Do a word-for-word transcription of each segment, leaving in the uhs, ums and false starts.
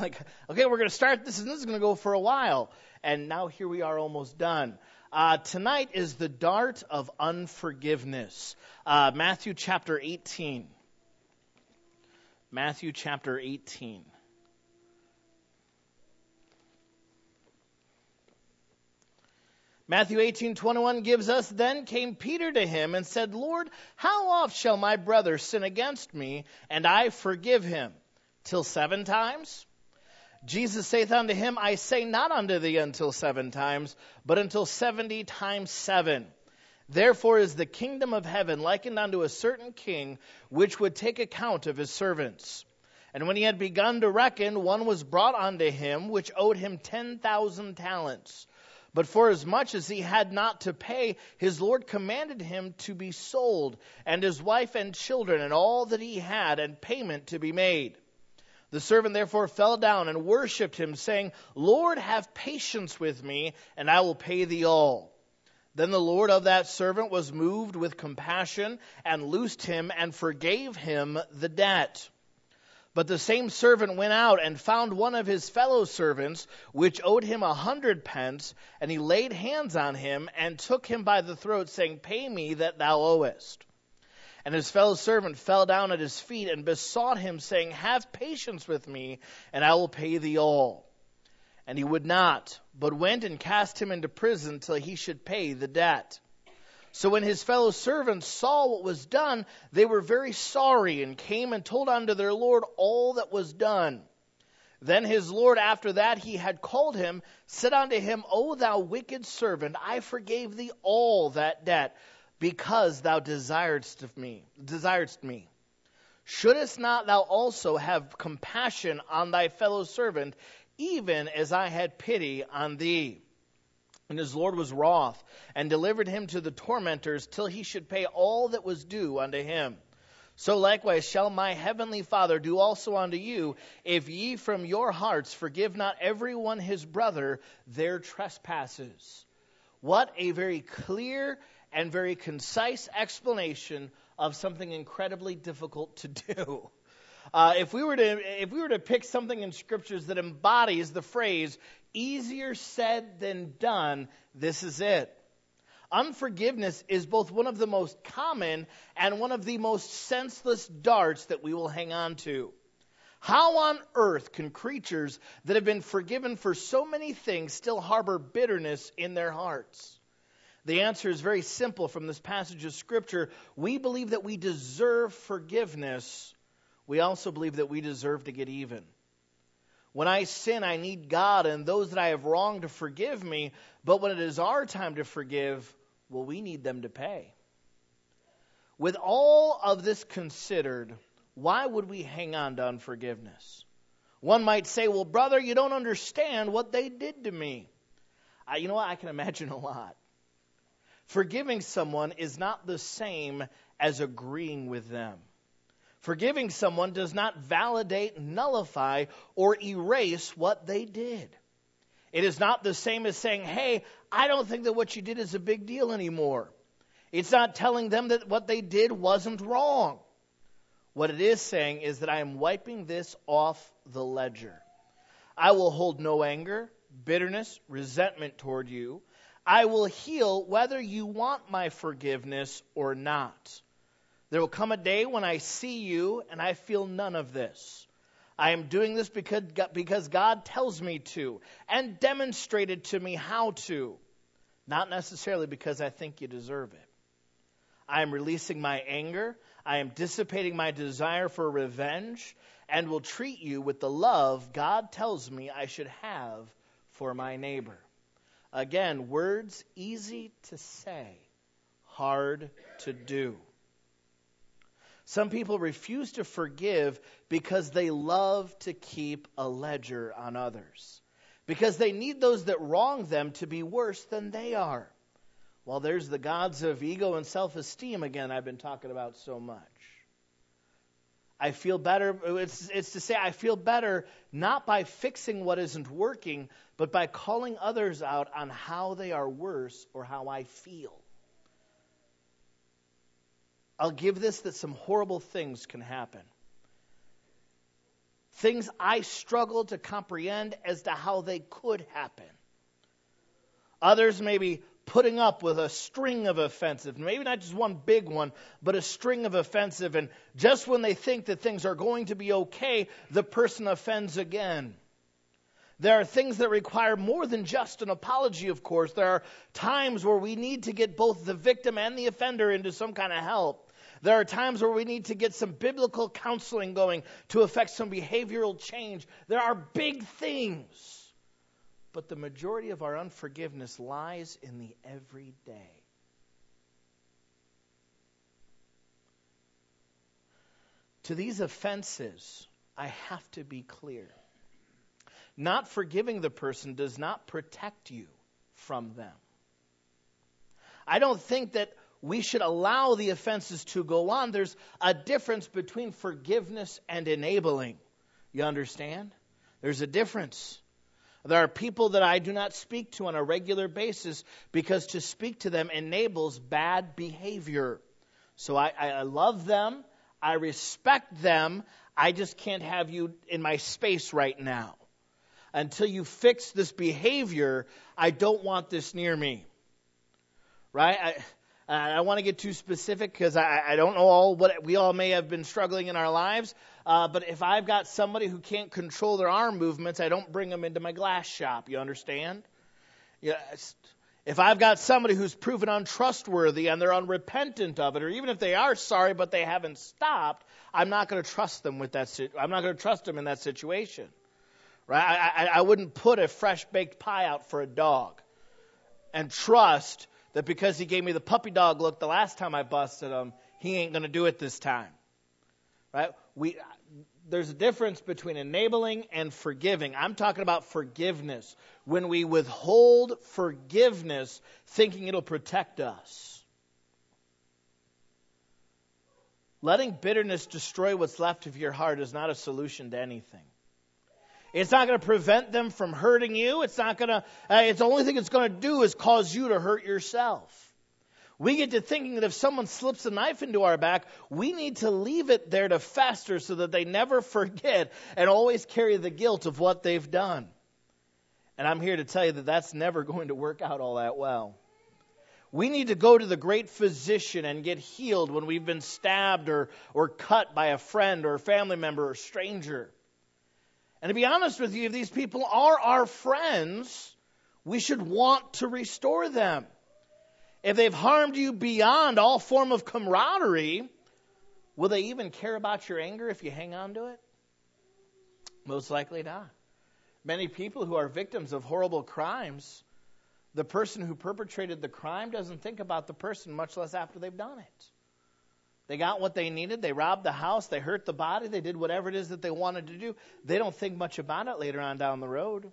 like, okay, we're going to start this, and this is going to go for a while. And now here we are almost done. Uh, tonight is the dart of unforgiveness. Uh, Matthew chapter eighteen. Matthew chapter eighteen. Matthew eighteen twenty-one gives us, "Then came Peter to him and said, Lord, how oft shall my brother sin against me, and I forgive him? Till seven times? Jesus saith unto him, I say not unto thee until seven times, but until seventy times seven. Therefore is the kingdom of heaven likened unto a certain king, which would take account of his servants. And when he had begun to reckon, one was brought unto him, which owed him ten thousand talents. But for as much as he had not to pay, his Lord commanded him to be sold, and his wife and children, and all that he had, and payment to be made. The servant therefore fell down and worshipped him, saying, Lord, have patience with me, and I will pay thee all. Then the Lord of that servant was moved with compassion, and loosed him, and forgave him the debt. But the same servant went out and found one of his fellow servants, which owed him a hundred pence, and he laid hands on him, and took him by the throat, saying, Pay me that thou owest. And his fellow servant fell down at his feet, and besought him, saying, Have patience with me, and I will pay thee all. And he would not, but went and cast him into prison till he should pay the debt. So when his fellow servants saw what was done, they were very sorry, and came and told unto their Lord all that was done. Then his Lord, after that he had called him, said unto him, O thou wicked servant, I forgave thee all that debt, because thou desiredst of me, desiredst me. Shouldest not thou also have compassion on thy fellow servant, even as I had pity on thee? And his Lord was wroth, and delivered him to the tormentors, till he should pay all that was due unto him. So likewise shall my heavenly Father do also unto you, if ye from your hearts forgive not every one his brother their trespasses." What a very clear and very concise explanation of something incredibly difficult to do. Uh, if we were to if we were to pick something in scriptures that embodies the phrase "easier said than done," this is it. Unforgiveness is both one of the most common and one of the most senseless darts that we will hang on to. How on earth can creatures that have been forgiven for so many things still harbor bitterness in their hearts? The answer is very simple from this passage of Scripture. We believe that we deserve forgiveness. We also believe that we deserve to get even. When I sin, I need God and those that I have wronged to forgive me. But when it is our time to forgive, well, we need them to pay. With all of this considered, why would we hang on to unforgiveness? One might say, well, brother, you don't understand what they did to me. I, you know what? I can imagine a lot. Forgiving someone is not the same as agreeing with them. Forgiving someone does not validate, nullify, or erase what they did. It is not the same as saying, hey, I don't think that what you did is a big deal anymore. It's not telling them that what they did wasn't wrong. What it is saying is that I am wiping this off the ledger. I will hold no anger, bitterness, resentment toward you. I will heal whether you want my forgiveness or not. There will come a day when I see you and I feel none of this. I am doing this because, because God tells me to and demonstrated to me how to, not necessarily because I think you deserve it. I am releasing my anger. I am dissipating my desire for revenge and will treat you with the love God tells me I should have for my neighbor. Again, words easy to say, hard to do. Some people refuse to forgive because they love to keep a ledger on others, because they need those that wrong them to be worse than they are. Well, there's the gods of ego and self-esteem again I've been talking about so much. I feel better, it's, it's to say I feel better not by fixing what isn't working, but by calling others out on how they are worse or how I feel. I'll give this that some horrible things can happen. things I struggle to comprehend as to how they could happen. Others may be putting up with a string of offensive, maybe not just one big one, but a string of offensive. And just when they think that things are going to be okay, the person offends again. There are things that require more than just an apology, of course. There are times where we need to get both the victim and the offender into some kind of help. There are times where we need to get some biblical counseling going to affect some behavioral change. There are big things. But the majority of our unforgiveness lies in the everyday. To these offenses, I have to be clear. Not forgiving the person does not protect you from them. I don't think that we should allow the offenses to go on. There's a difference between forgiveness and enabling. You understand? There's a difference. There are people that I do not speak to on a regular basis because to speak to them enables bad behavior. So I, I love them. I respect them. I just can't have you in my space right now. Until you fix this behavior, I don't want this near me. Right? I, I don't want to get too specific because I, I don't know all what we all may have been struggling in our lives. Uh, but if I've got somebody who can't control their arm movements, I don't bring them into my glass shop. You understand? Yeah. If I've got somebody who's proven untrustworthy and they're unrepentant of it, or even if they are sorry but they haven't stopped, I'm not going to trust them with that. I'm not going to trust them in that situation. Right? I, I, I wouldn't put a fresh baked pie out for a dog and trust that because he gave me the puppy dog look the last time I busted him, he ain't going to do it this time. Right? We, there's a difference between enabling and forgiving. I'm talking about forgiveness. When we withhold forgiveness, thinking it'll protect us. Letting bitterness destroy what's left of your heart is not a solution to anything. It's not going to prevent them from hurting you. It's not going to, uh, it's the only thing it's going to do is cause you to hurt yourself. We get to thinking that if someone slips a knife into our back, we need to leave it there to fester so that they never forget and always carry the guilt of what they've done. And I'm here to tell you that that's never going to work out all that well. We need to go to the great physician and get healed when we've been stabbed or, or cut by a friend or a family member or stranger. And to be honest with you, if these people are our friends, we should want to restore them. If they've harmed you beyond all form of camaraderie, will they even care about your anger if you hang on to it? Most likely not. Many people who are victims of horrible crimes, the person who perpetrated the crime doesn't think about the person, much less after they've done it. They got what they needed. They robbed the house. They hurt the body. They did whatever it is that they wanted to do. They don't think much about it later on down the road.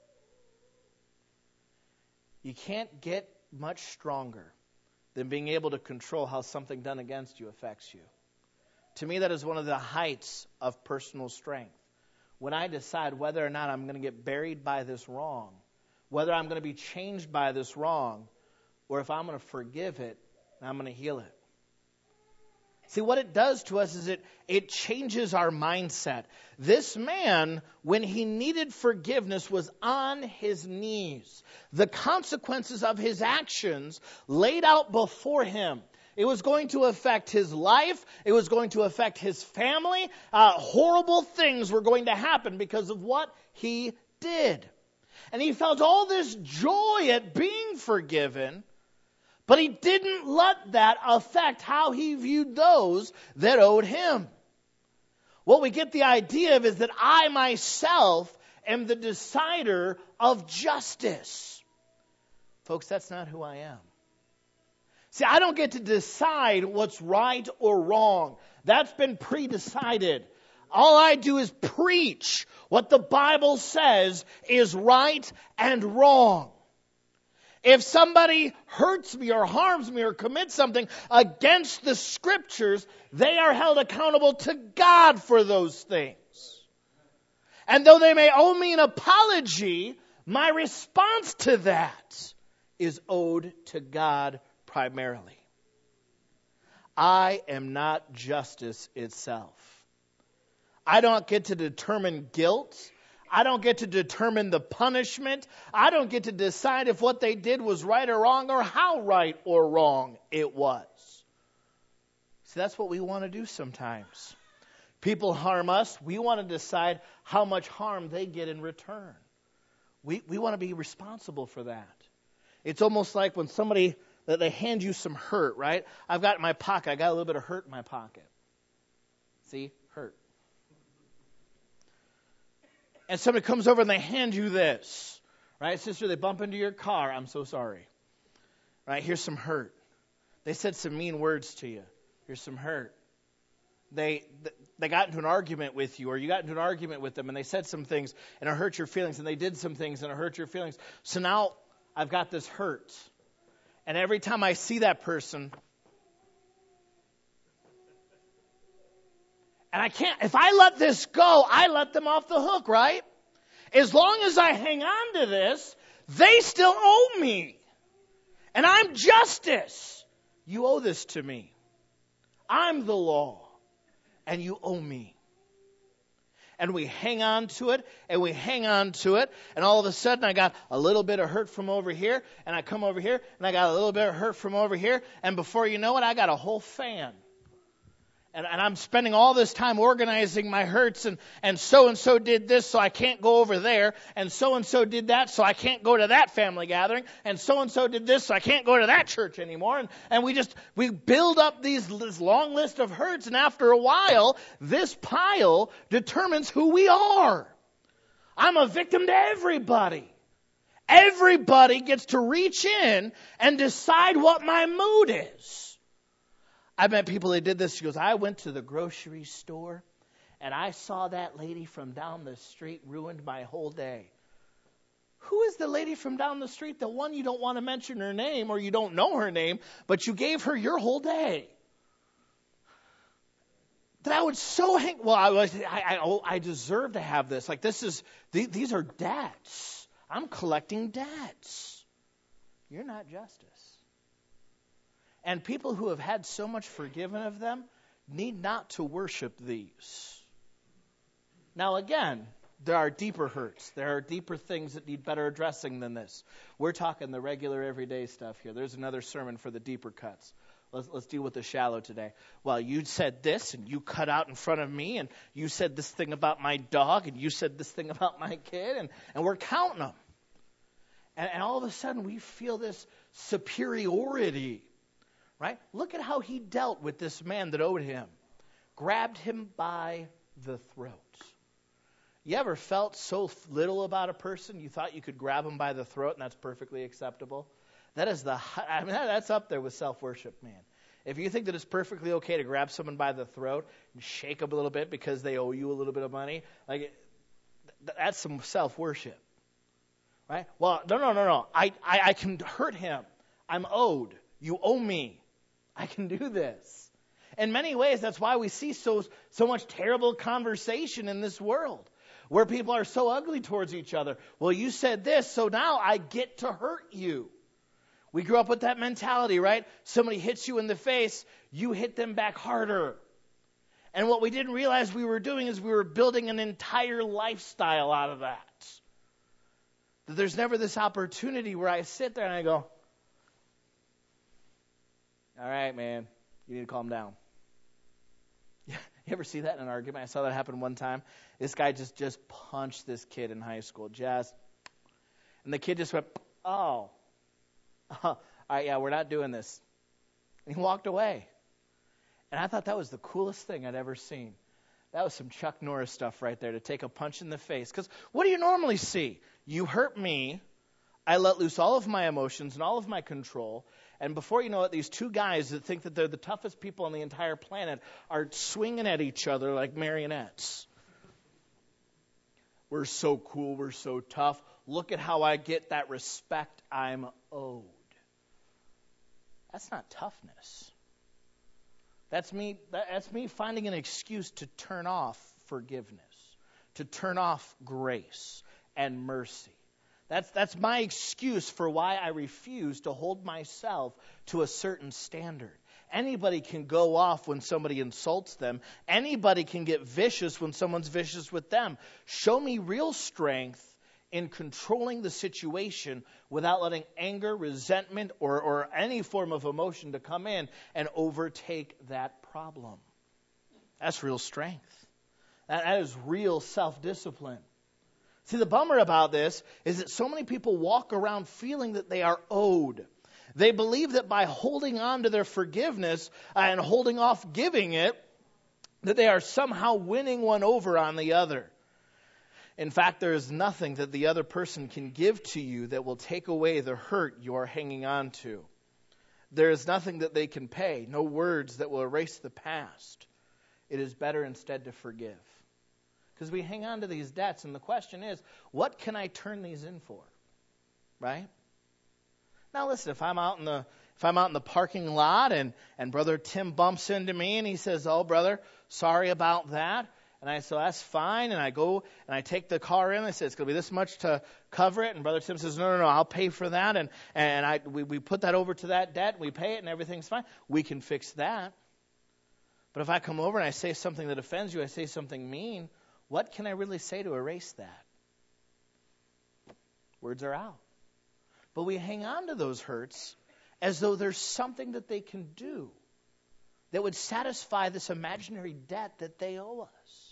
You can't get much stronger than being able to control how something done against you affects you. To me, that is one of the heights of personal strength. When I decide whether or not I'm going to get buried by this wrong, whether I'm going to be changed by this wrong, or if I'm going to forgive it and I'm going to heal it. See, what it does to us is it, it changes our mindset. This man, when he needed forgiveness, was on his knees. The consequences of his actions laid out before him. It was going to affect his life. It was going to affect his family. Uh, horrible things were going to happen because of what he did. And he felt all this joy at being forgiven. But he didn't let that affect how he viewed those that owed him. What we get the idea of is that I myself am the decider of justice. Folks, that's not who I am. See, I don't get to decide what's right or wrong. That's been pre-decided. All I do is preach what the Bible says is right and wrong. If somebody hurts me or harms me or commits something against the Scriptures, they are held accountable to God for those things. And though they may owe me an apology, my response to that is owed to God primarily. I am not justice itself. I don't get to determine guilt. I don't get to determine the punishment. I don't get to decide if what they did was right or wrong or how right or wrong it was. See, that's what we want to do sometimes. People harm us. We want to decide how much harm they get in return. We we want to be responsible for that. It's almost like when somebody, that they hand you some hurt, right? I've got it in my pocket. I got a little bit of hurt in my pocket. See? Hurt. And somebody comes over and they hand you this. Right? Sister, they bump into your car. I'm so sorry. Right? Here's some hurt. They said some mean words to you. Here's some hurt. They they got into an argument with you, or you got into an argument with them, and they said some things, and it hurt your feelings, and they did some things, and it hurt your feelings. So now I've got this hurt. And every time I see that person, and I can't, if I let this go, I let them off the hook, right? As long as I hang on to this, they still owe me. And I'm justice. You owe this to me. I'm the law. And you owe me. And we hang on to it, and we hang on to it, and all of a sudden I got a little bit of hurt from over here, and I come over here, and I got a little bit of hurt from over here, and before you know it, I got a whole fan. And, and I'm spending all this time organizing my hurts, and, and so-and-so did this, so I can't go over there, and so-and-so did that, so I can't go to that family gathering, and so-and-so did this, so I can't go to that church anymore. And, and we just, we build up these, this long list of hurts, and after a while, this pile determines who we are. I'm a victim to everybody. Everybody gets to reach in and decide what my mood is. I met people that did this. She goes, I went to the grocery store and I saw that lady from down the street ruined my whole day. Who is the lady from down the street? The one you don't want to mention her name, or you don't know her name, but you gave her your whole day. That I would so hang, well, I was, I, I, I deserve to have this. Like this is, these are debts. I'm collecting debts. You're not justice. And people who have had so much forgiven of them need not to worship these. Now again, there are deeper hurts. There are deeper things that need better addressing than this. We're talking the regular everyday stuff here. There's another sermon for the deeper cuts. Let's, let's deal with the shallow today. Well, you said this, and you cut out in front of me, and you said this thing about my dog, and you said this thing about my kid, and, and we're counting them. And, and all of a sudden we feel this superiority. Right? Look at how he dealt with this man that owed him. Grabbed him by the throat. You ever felt so little about a person you thought you could grab him by the throat and that's perfectly acceptable? That is the, I mean, that's up there with self-worship, man. If you think that it's perfectly okay to grab someone by the throat and shake them a little bit because they owe you a little bit of money, like that's some self-worship. Right? Well, no, no, no, no. I, I, I can hurt him. I'm owed. You owe me. I can do this. In many ways, that's why we see so so much terrible conversation in this world, where people are so ugly towards each other. Well, you said this, so now I get to hurt you. We grew up with that mentality, right? Somebody hits you in the face, you hit them back harder. And what we didn't realize we were doing is we were building an entire lifestyle out of that. That there's never this opportunity where I sit there and I go, all right, man, you need to calm down. You ever see that in an argument? I saw that happen one time. This guy just, just punched this kid in high school. Just, and the kid just went, oh, all right, yeah, we're not doing this. And he walked away. And I thought that was the coolest thing I'd ever seen. That was some Chuck Norris stuff right there, to take a punch in the face. Because what do you normally see? You hurt me. I let loose all of my emotions and all of my control. And before you know it, these two guys that think that they're the toughest people on the entire planet are swinging at each other like marionettes. We're so cool. We're so tough. Look at how I get that respect I'm owed. That's not toughness. That's me, that's me finding an excuse to turn off forgiveness, to turn off grace and mercy. That's that's my excuse for why I refuse to hold myself to a certain standard. Anybody can go off when somebody insults them. Anybody can get vicious when someone's vicious with them. Show me real strength in controlling the situation without letting anger, resentment, or, or any form of emotion to come in and overtake that problem. That's real strength. That, that is real self-discipline. See, the bummer about this is that so many people walk around feeling that they are owed. They believe that by holding on to their forgiveness and holding off giving it, that they are somehow winning one over on the other. In fact, there is nothing that the other person can give to you that will take away the hurt you are hanging on to. There is nothing that they can pay, no words that will erase the past. It is better instead to forgive. Because we hang on to these debts, and the question is, what can I turn these in for? Right? Now listen, if I'm out in the if I'm out in the parking lot and, and Brother Tim bumps into me and he says, "Oh, brother, sorry about that." And I say, "That's fine." And I go and I take the car in. I say, "It's going to be this much to cover it." And Brother Tim says, "No, no, no, I'll pay for that." And and I we, we put that over to that debt. We pay it and everything's fine. We can fix that. But if I come over and I say something that offends you, I say something mean, what can I really say to erase that? Words are out. But we hang on to those hurts as though there's something that they can do that would satisfy this imaginary debt that they owe us.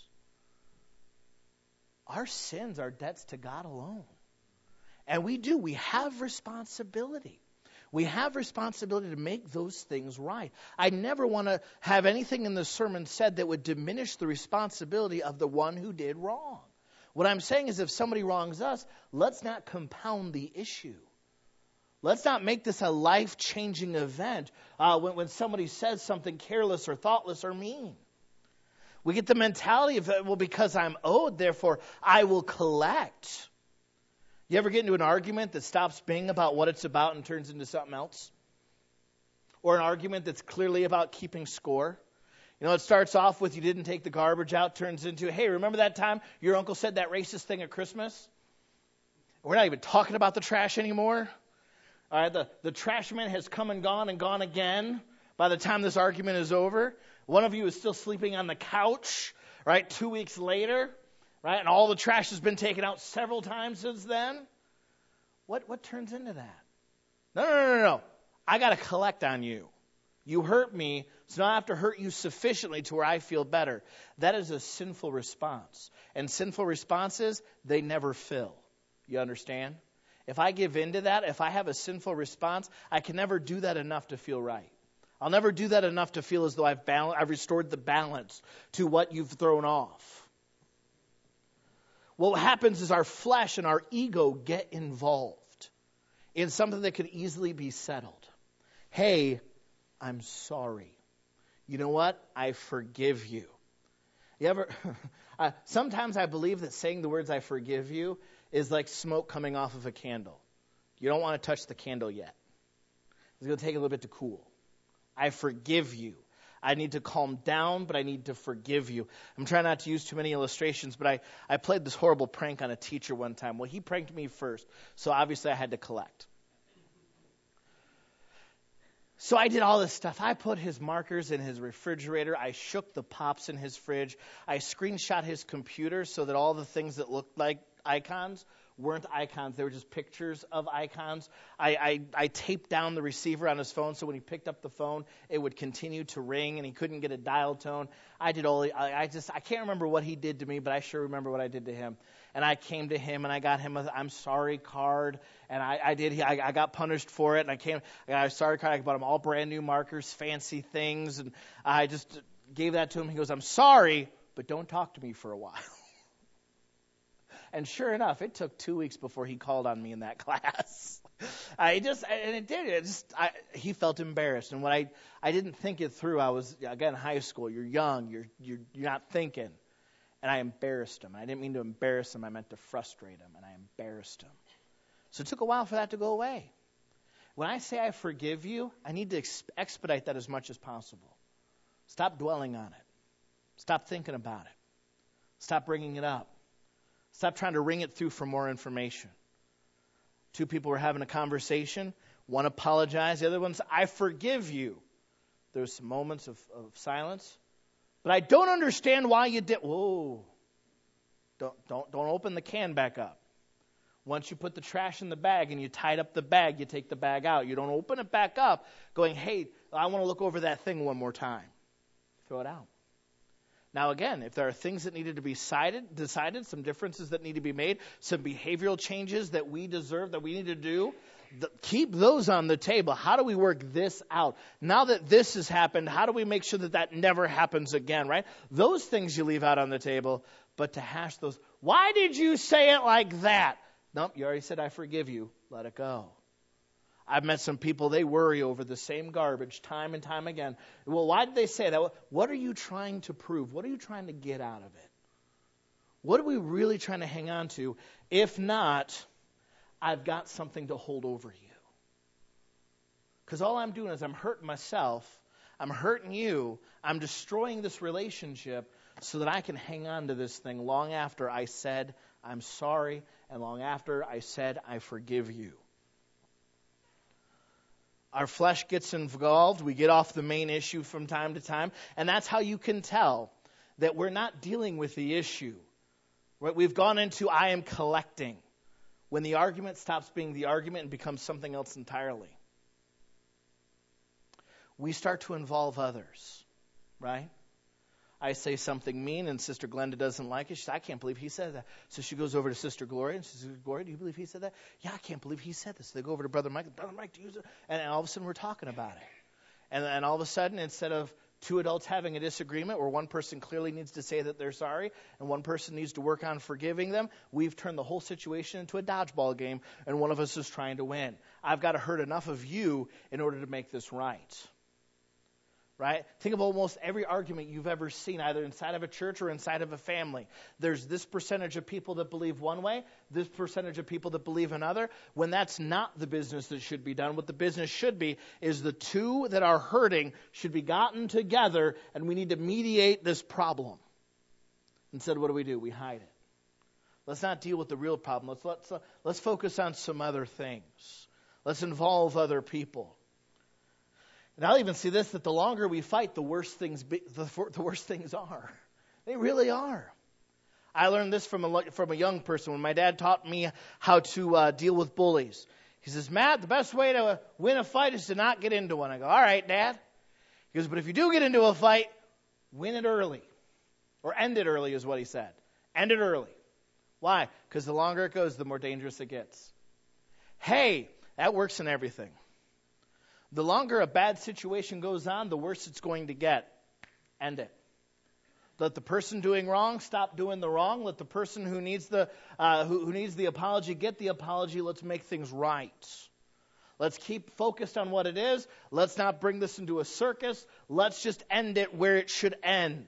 Our sins are debts to God alone. And we do. We have responsibility. We have responsibility to make those things right. I never want to have anything in the sermon said that would diminish the responsibility of the one who did wrong. What I'm saying is if somebody wrongs us, let's not compound the issue. Let's not make this a life-changing event uh, when, when somebody says something careless or thoughtless or mean. We get the mentality of, well, because I'm owed, therefore I will collect. You ever get into an argument that stops being about what it's about and turns into something else? Or an argument that's clearly about keeping score? You know, it starts off with you didn't take the garbage out, turns into, hey, remember that time your uncle said that racist thing at Christmas? We're not even talking about the trash anymore. All right, the, the trash man has come and gone and gone again by the time this argument is over. One of you is still sleeping on the couch, right, two weeks later, right, and all the trash has been taken out several times since then. What what turns into that? No, no, no, no, no. I got to collect on you. You hurt me, so now I have to hurt you sufficiently to where I feel better. That is a sinful response. And sinful responses, they never fill. You understand? If I give in to that, if I have a sinful response, I can never do that enough to feel right. I'll never do that enough to feel as though I've, bal- I've restored the balance to what you've thrown off. What happens is our flesh and our ego get involved in something that could easily be settled. Hey, I'm sorry. You know what? I forgive you. You ever? uh, sometimes I believe that saying the words "I forgive you" is like smoke coming off of a candle. You don't want to touch the candle yet. It's going to take a little bit to cool. I forgive you. I need to calm down, but I need to forgive you. I'm trying not to use too many illustrations, but I, I played this horrible prank on a teacher one time. Well, he pranked me first, so obviously I had to collect. So I did all this stuff. I put his markers in his refrigerator. I shook the pops in his fridge. I screenshot his computer so that all the things that looked like icons weren't icons. They were just pictures of icons. I, I, I taped down the receiver on his phone so when he picked up the phone, it would continue to ring and he couldn't get a dial tone. I did all. I, I just I can't remember what he did to me, but I sure remember what I did to him. And I came to him and I got him a "I'm sorry" card, and I, I did. I, I got punished for it, and I came. I got a sorry card. I bought him all brand new markers, fancy things, and I just gave that to him. He goes, "I'm sorry, but don't talk to me for a while." And sure enough, it took two weeks before he called on me in that class. I just, and it did. It just, I, he felt embarrassed. And when I, I didn't think it through. I was again high school. You're young. You're, you're, you're not thinking. And I embarrassed him. I didn't mean to embarrass him. I meant to frustrate him. And I embarrassed him. So it took a while for that to go away. When I say I forgive you, I need to ex- expedite that as much as possible. Stop dwelling on it. Stop thinking about it. Stop bringing it up. Stop trying to wring it through for more information. Two people were having a conversation. One apologized. The other one said, "I forgive you." There's some moments of, of silence. But I don't understand why you did. Whoa. Don't, don't, don't open the can back up. Once you put the trash in the bag and you tied up the bag, you take the bag out. You don't open it back up going, hey, I want to look over that thing one more time. Throw it out. Now, again, if there are things that needed to be decided, decided, some differences that need to be made, some behavioral changes that we deserve, that we need to do, the, keep those on the table. How do we work this out? Now that this has happened, how do we make sure that that never happens again, right? Those things you leave out on the table, but to hash those, why did you say it like that? Nope, you already said I forgive you. Let it go. I've met some people, they worry over the same garbage time and time again. Well, why did they say that? What are you trying to prove? What are you trying to get out of it? What are we really trying to hang on to? If not, I've got something to hold over you. Because all I'm doing is I'm hurting myself. I'm hurting you. I'm destroying this relationship so that I can hang on to this thing long after I said I'm sorry and long after I said I forgive you. Our flesh gets involved. We get off the main issue from time to time. And that's how you can tell that we're not dealing with the issue. Right? We've gone into I am collecting. When the argument stops being the argument and becomes something else entirely. We start to involve others. Right? I say something mean and Sister Glenda doesn't like it. She says, I can't believe he said that. So she goes over to Sister Gloria and she says, Gloria, do you believe he said that? Yeah, I can't believe he said this. So they go over to Brother Mike. Brother Mike, do you? And, and all of a sudden we're talking about it. And, and all of a sudden, instead of two adults having a disagreement where one person clearly needs to say that they're sorry and one person needs to work on forgiving them, we've turned the whole situation into a dodgeball game and one of us is trying to win. I've got to hurt enough of you in order to make this right. Right? Think of almost every argument you've ever seen, either inside of a church or inside of a family. There's this percentage of people that believe one way, this percentage of people that believe another. When that's not the business that should be done, what the business should be is the two that are hurting should be gotten together, and we need to mediate this problem. Instead, what do we do? We hide it. Let's not deal with the real problem. Let's let's uh, let's focus on some other things. Let's involve other people. And I'll even see this, that the longer we fight, the worse things be, the, the worse things are. They really are. I learned this from a, from a young person when my dad taught me how to uh, deal with bullies. He says, Matt, the best way to win a fight is to not get into one. I go, all right, Dad. He goes, but if you do get into a fight, win it early. Or end it early is what he said. End it early. Why? Because the longer it goes, the more dangerous it gets. Hey, that works in everything. The longer a bad situation goes on, the worse it's going to get. End it. Let the person doing wrong stop doing the wrong. Let the person who needs the uh, who, who needs the apology get the apology. Let's make things right. Let's keep focused on what it is. Let's not bring this into a circus. Let's just end it where it should end.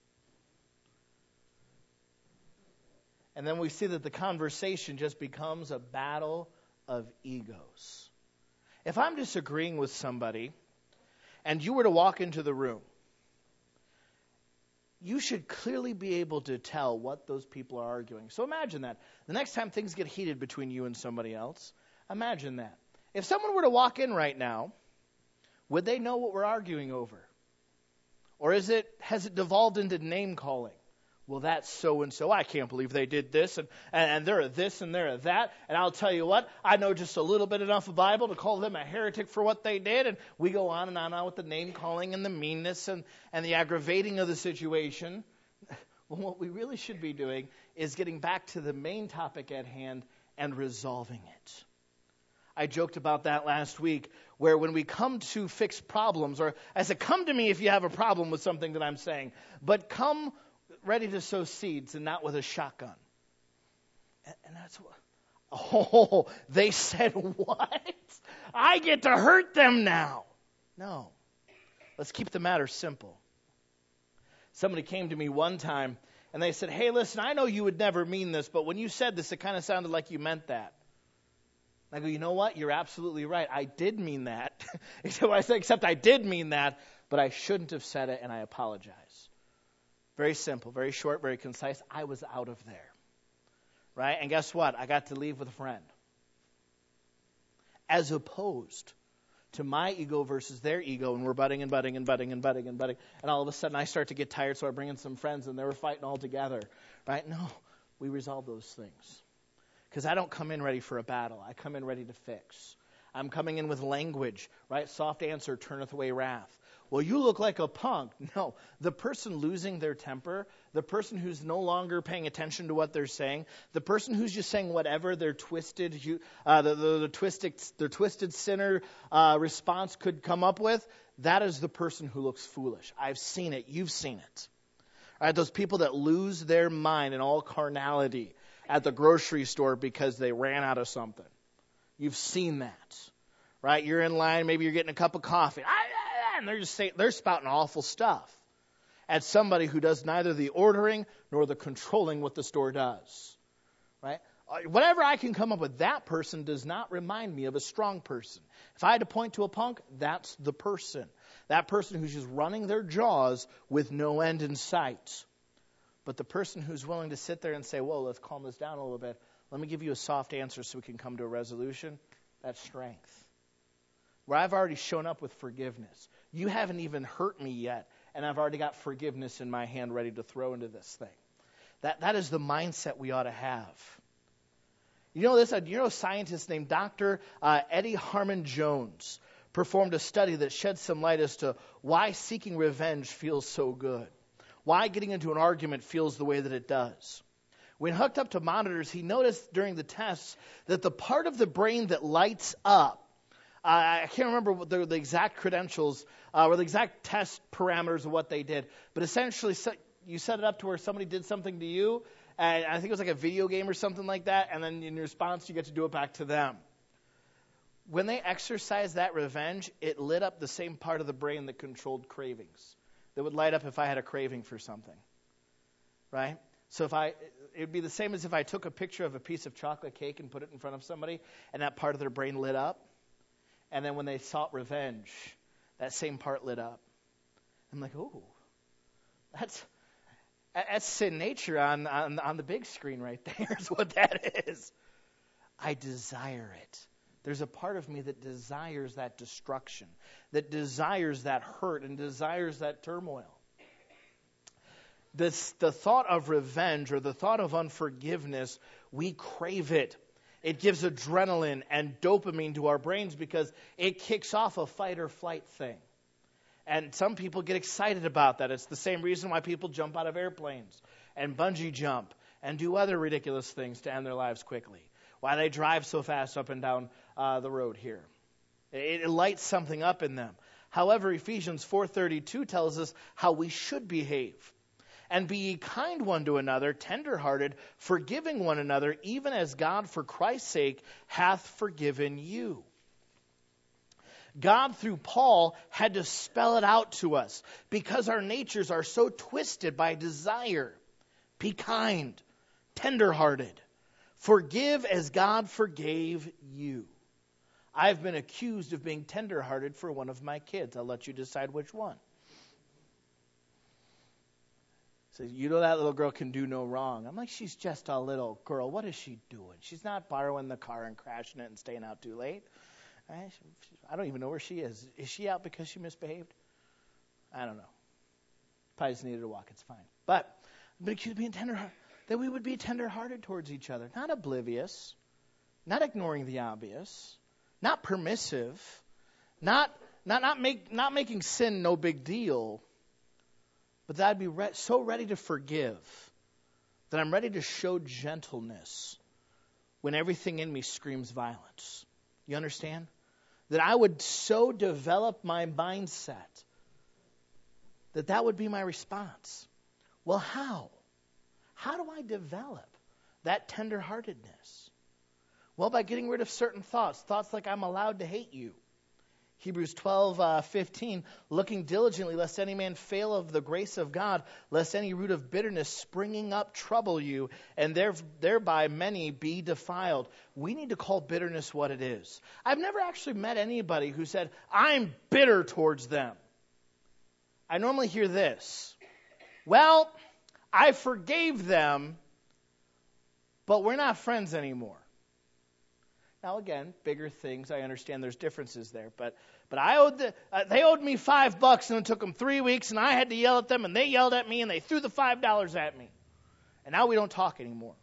And then we see that the conversation just becomes a battle of egos. If I'm disagreeing with somebody and you were to walk into the room, you should clearly be able to tell what those people are arguing. So imagine that. The next time things get heated between you and somebody else, imagine that. If someone were to walk in right now, would they know what we're arguing over? Or is it has it devolved into name calling? Well, that's so-and-so. I can't believe they did this, and, and they're a this, and they're a that. And I'll tell you what, I know just a little bit enough of Bible to call them a heretic for what they did. And we go on and on and on with the name-calling and the meanness and, and the aggravating of the situation. Well, what we really should be doing is getting back to the main topic at hand and resolving it. I joked about that last week, where when we come to fix problems, or I said, come to me if you have a problem with something that I'm saying, but come ready to sow seeds and not with a shotgun. And, and that's what, oh, they said what? I get to hurt them now. No. Let's keep the matter simple. Somebody came to me one time and they said, hey, listen, I know you would never mean this, but when you said this, it kind of sounded like you meant that. I go, you know what? You're absolutely right. I did mean that. Except I said, except I did mean that, but I shouldn't have said it, and I apologize. Very simple, very short, very concise. I was out of there. Right? And guess what? I got to leave with a friend. As opposed to my ego versus their ego, and we're butting and butting and butting and butting and butting, and all of a sudden I start to get tired, so I bring in some friends, and they were fighting all together, right? No, we resolve those things. Because I don't come in ready for a battle. I come in ready to fix. I'm coming in with language, right? Soft answer turneth away wrath. Well, you look like a punk. No, the person losing their temper, the person who's no longer paying attention to what they're saying, the person who's just saying whatever their twisted, uh, the, the, the twisted, their twisted sinner uh, response could come up with, that is the person who looks foolish. I've seen it. You've seen it. All right, those people that lose their mind in all carnality at the grocery store because they ran out of something. You've seen that, right? You're in line, maybe you're getting a cup of coffee, and they're just saying, they're spouting awful stuff at somebody who does neither the ordering nor the controlling what the store does, right? Whatever I can come up with, that person does not remind me of a strong person. If I had to point to a punk, that's the person. That person who's just running their jaws with no end in sight. But the person who's willing to sit there and say, whoa, let's calm this down a little bit. Let me give you a soft answer so we can come to a resolution. That's strength. Where I've already shown up with forgiveness. You haven't even hurt me yet, and I've already got forgiveness in my hand ready to throw into this thing. That that is the mindset we ought to have. You know this? You know a scientist named Doctor Uh, Eddie Harmon Jones performed a study that shed some light as to why seeking revenge feels so good. Why getting into an argument feels the way that it does. When hooked up to monitors, he noticed during the tests that the part of the brain that lights up, uh, I can't remember what the, the exact credentials uh, or the exact test parameters of what they did, but essentially you set it up to where somebody did something to you, and I think it was like a video game or something like that, and then in response you get to do it back to them. When they exercised that revenge, it lit up the same part of the brain that controlled cravings. That would light up if I had a craving for something, right? So if I, it would be the same as if I took a picture of a piece of chocolate cake and put it in front of somebody, and that part of their brain lit up, and then when they sought revenge, that same part lit up. I'm like, oh, that's that's sin nature on, on on the big screen right there is what that is. I desire it. There's a part of me that desires that destruction, that desires that hurt and desires that turmoil. This, the thought of revenge or the thought of unforgiveness, we crave it. It gives adrenaline and dopamine to our brains because it kicks off a fight or flight thing. And some people get excited about that. It's the same reason why people jump out of airplanes and bungee jump and do other ridiculous things to end their lives quickly. Why they drive so fast up and down uh, the road here. It, it lights something up in them. However, Ephesians four thirty-two tells us how we should behave. And be ye kind one to another, tenderhearted, forgiving one another, even as God for Christ's sake hath forgiven you. God, through Paul, had to spell it out to us because our natures are so twisted by desire. Be kind, tenderhearted. Forgive as God forgave you. I've been accused of being tenderhearted for one of my kids. I'll let you decide which one. So you know that little girl can do no wrong. I'm like, she's just a little girl. What is she doing? She's not borrowing the car and crashing it and staying out too late. I don't even know where she is. Is she out because she misbehaved? I don't know. Probably just needed a walk. It's fine. But I've been accused of being tenderhearted. That we would be tenderhearted towards each other. Not oblivious. Not ignoring the obvious. Not permissive. Not not not make not making sin no big deal. But that I'd be re- so ready to forgive that I'm ready to show gentleness when everything in me screams violence. You understand? That I would so develop my mindset that that would be my response. Well, how? How do I develop that tenderheartedness? Well, by getting rid of certain thoughts. Thoughts like I'm allowed to hate you. Hebrews twelve, uh, fifteen, looking diligently lest any man fail of the grace of God, lest any root of bitterness springing up trouble you, and there, thereby many be defiled. We need to call bitterness what it is. I've never actually met anybody who said, I'm bitter towards them. I normally hear this. Well, I forgave them, but we're not friends anymore. Now again, bigger things, I understand there's differences there, but but I owed the, uh, they owed me five bucks and it took them three weeks and I had to yell at them and they yelled at me and they threw the five dollars at me. And now we don't talk anymore.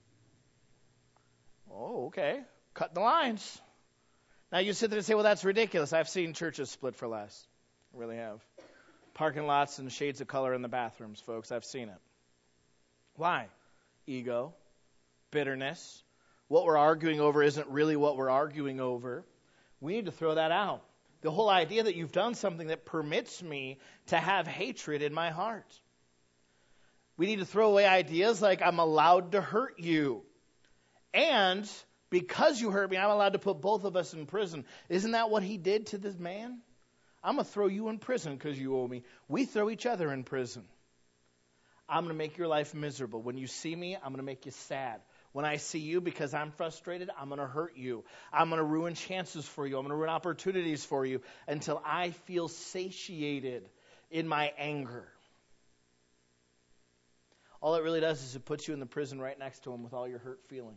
Oh, okay. Cut the lines. Now you sit there and say, well, that's ridiculous. I've seen churches split for less. I really have. Parking lots and shades of color in the bathrooms, folks. I've seen it. Why? Ego, bitterness. What we're arguing over isn't really what we're arguing over. We need to throw that out. The whole idea that you've done something that permits me to have hatred in my heart. We need to throw away ideas like I'm allowed to hurt you. And because you hurt me, I'm allowed to put both of us in prison. Isn't that what he did to this man? I'm going to throw you in prison because you owe me. We throw each other in prison. I'm going to make your life miserable. When you see me, I'm going to make you sad. When I see you, because I'm frustrated, I'm going to hurt you. I'm going to ruin chances for you. I'm going to ruin opportunities for you until I feel satiated in my anger. All it really does is it puts you in the prison right next to him with all your hurt feelings.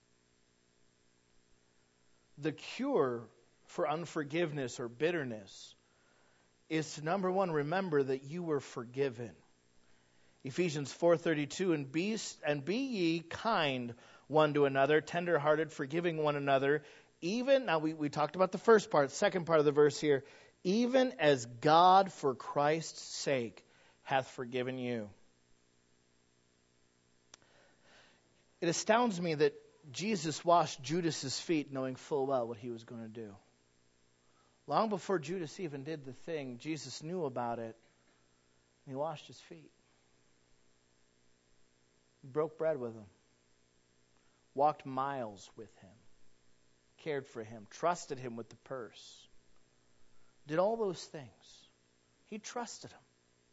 The cure for unforgiveness or bitterness is to, number one, remember that you were forgiven. Ephesians four thirty-two, and be, and be ye kind one to another, tenderhearted, forgiving one another, even, now we, we talked about the first part, second part of the verse here, even as God for Christ's sake hath forgiven you. It astounds me that Jesus washed Judas's feet knowing full well what he was going to do. Long before Judas even did the thing, Jesus knew about it, and he washed his feet. Broke bread with him, walked miles with him, cared for him, trusted him with the purse, did all those things. He trusted him.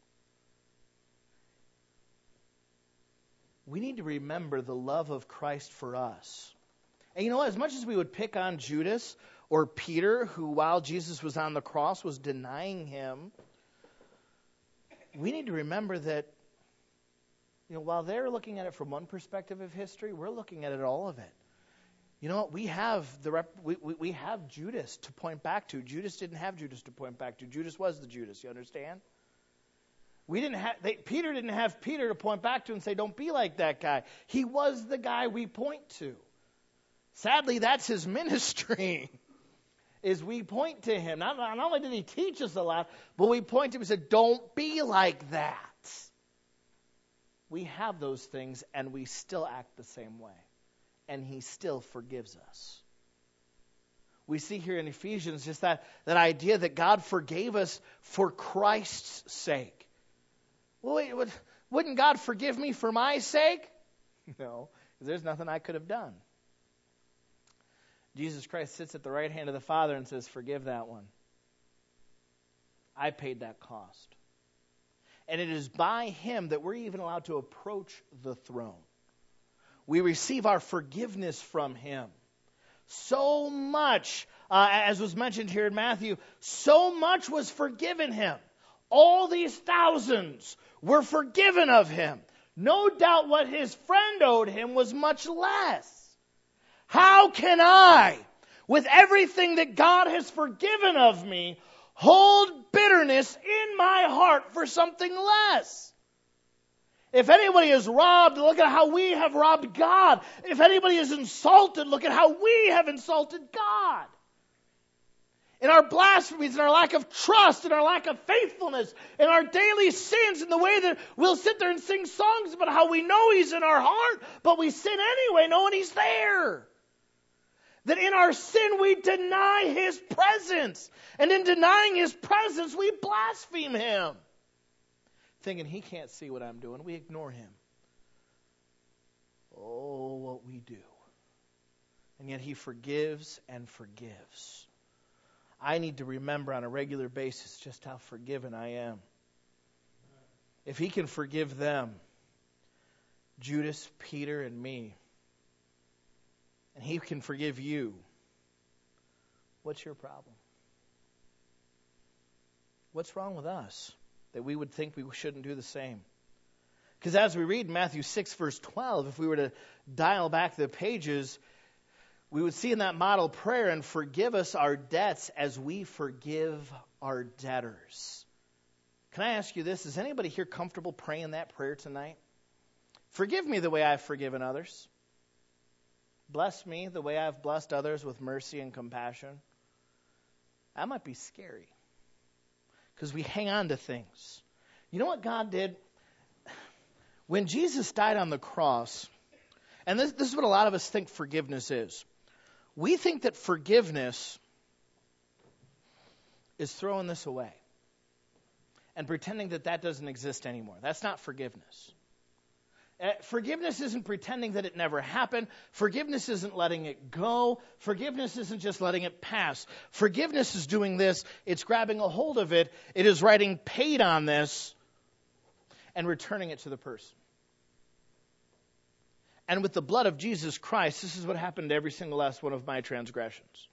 We need to remember the love of Christ for us. And you know what? As much as we would pick on Judas or Peter, who while Jesus was on the cross was denying him, we need to remember that, you know, while they're looking at it from one perspective of history, we're looking at it all of it. You know what? We have the rep, we, we, we have Judas to point back to. Judas didn't have Judas to point back to. Judas was the Judas. You understand? We didn't have they, Peter didn't have Peter to point back to and say, "Don't be like that guy." He was the guy we point to. Sadly, that's his ministry. Is we point to him. Not, not only did he teach us a lot, but we point to him and said, "Don't be like that." We have those things, and we still act the same way. And he still forgives us. We see here in Ephesians just that, that idea that God forgave us for Christ's sake. Well, wait, wouldn't God forgive me for my sake? No, because there's nothing I could have done. Jesus Christ sits at the right hand of the Father and says, "Forgive that one. I paid that cost." And it is by him that we're even allowed to approach the throne. We receive our forgiveness from him. So much, uh, as was mentioned here in Matthew, so much was forgiven him. All these thousands were forgiven of him. No doubt what his friend owed him was much less. How can I, with everything that God has forgiven of me, hold bitterness in my heart for something less? If anybody is robbed, look at how we have robbed God. If anybody is insulted, look at how we have insulted God. In our blasphemies, in our lack of trust, in our lack of faithfulness, in our daily sins, in the way that we'll sit there and sing songs about how we know he's in our heart, but we sin anyway knowing he's there. That in our sin we deny his presence. And in denying his presence, we blaspheme him. Thinking he can't see what I'm doing, we ignore him. Oh, what we do. And yet he forgives and forgives. I need to remember on a regular basis just how forgiven I am. If he can forgive them, Judas, Peter, and me, and he can forgive you, what's your problem? What's wrong with us that we would think we shouldn't do the same? Because as we read Matthew six, verse twelve, if we were to dial back the pages, we would see in that model prayer, and forgive us our debts as we forgive our debtors. Can I ask you this? Is anybody here comfortable praying that prayer tonight? Forgive me the way I've forgiven others. Bless me the way I've blessed others with mercy and compassion. That might be scary because we hang on to things. You know what God did? When Jesus died on the cross, and this, this is what a lot of us think forgiveness is. We think that forgiveness is throwing this away and pretending that that doesn't exist anymore. That's not forgiveness. Uh, forgiveness isn't pretending that it never happened. Forgiveness isn't letting it go. Forgiveness isn't just letting it pass. Forgiveness is doing this. It's grabbing a hold of it. It is writing paid on this and returning it to the person. And with the blood of Jesus Christ, this is what happened to every single last one of my transgressions.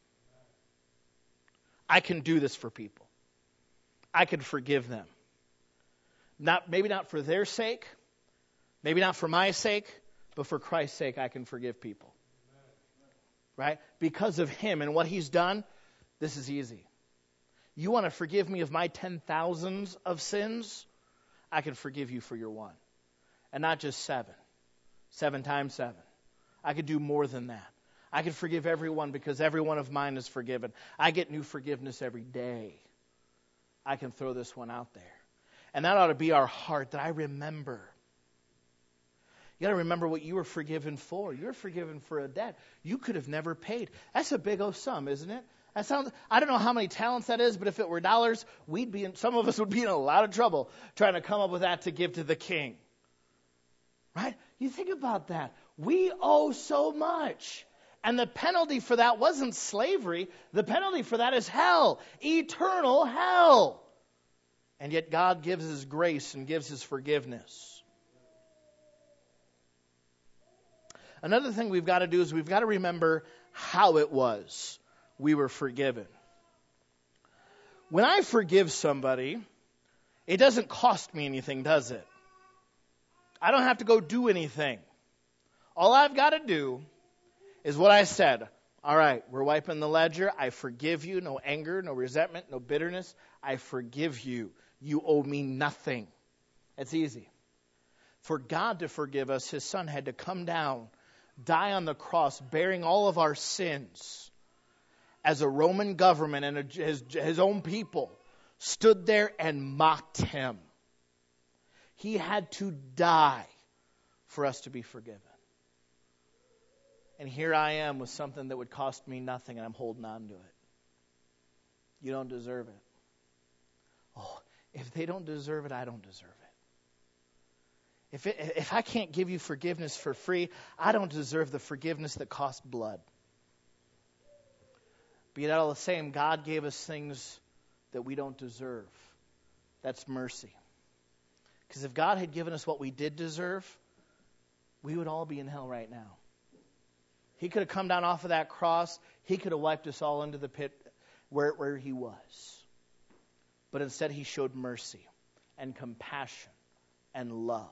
I can do this for people. I can forgive them. Not, maybe not for their sake, maybe not for my sake, but for Christ's sake, I can forgive people. Right? Because of him and what he's done, this is easy. You want to forgive me of my ten thousands of sins? I can forgive you for your one. And not just seven. Seven times seven. I could do more than that. I could forgive everyone because every one of mine is forgiven. I get new forgiveness every day. I can throw this one out there. And that ought to be our heart, that I remember. You got to remember what you were forgiven for. You were forgiven for a debt you could have never paid. That's a big old sum, isn't it? That sounds. I don't know how many talents that is, but if it were dollars, we'd be in, some of us would be in a lot of trouble trying to come up with that to give to the king. Right? You think about that. We owe so much. And the penalty for that wasn't slavery. The penalty for that is hell. Eternal hell. And yet God gives his grace and gives his forgiveness. Another thing we've got to do is we've got to remember how it was we were forgiven. When I forgive somebody, it doesn't cost me anything, does it? I don't have to go do anything. All I've got to do is what I said. All right, we're wiping the ledger. I forgive you. No anger, no resentment, no bitterness. I forgive you. You owe me nothing. It's easy. For God to forgive us, his son had to come down, die on the cross, bearing all of our sins. As a Roman government and a, his, his own people stood there and mocked him. He had to die for us to be forgiven. And here I am with something that would cost me nothing, and I'm holding on to it. You don't deserve it. Oh, if they don't deserve it, I don't deserve it. If it, if I can't give you forgiveness for free, I don't deserve the forgiveness that costs blood. Be it all the same, God gave us things that we don't deserve. That's mercy. Because if God had given us what we did deserve, we would all be in hell right now. He could have come down off of that cross. He could have wiped us all into the pit where, where he was. But instead he showed mercy and compassion and love.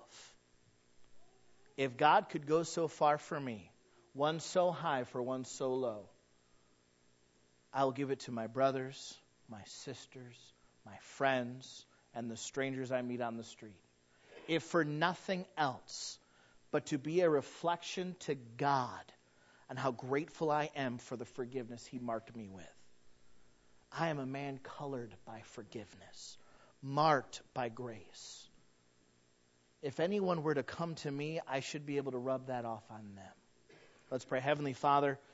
If God could go so far for me, one so high for one so low, I will give it to my brothers, my sisters, my friends, and the strangers I meet on the street. If for nothing else, but to be a reflection to God and how grateful I am for the forgiveness he marked me with. I am a man colored by forgiveness, marked by grace. If anyone were to come to me, I should be able to rub that off on them. Let's pray. Heavenly Father,